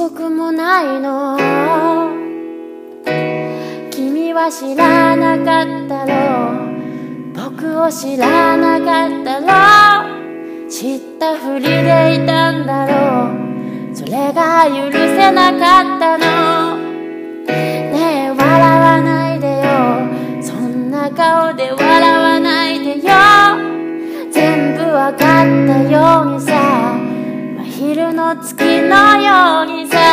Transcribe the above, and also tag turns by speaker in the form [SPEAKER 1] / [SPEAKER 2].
[SPEAKER 1] 刻もないの。君は知らなかったろう、僕を知らなかったろう、知ったふりでいたんだろう、それが許せなかったの。ねえ笑わないでよ、そんな顔で笑わないでよ。全部わかったようにさ、真昼の月のようにさ、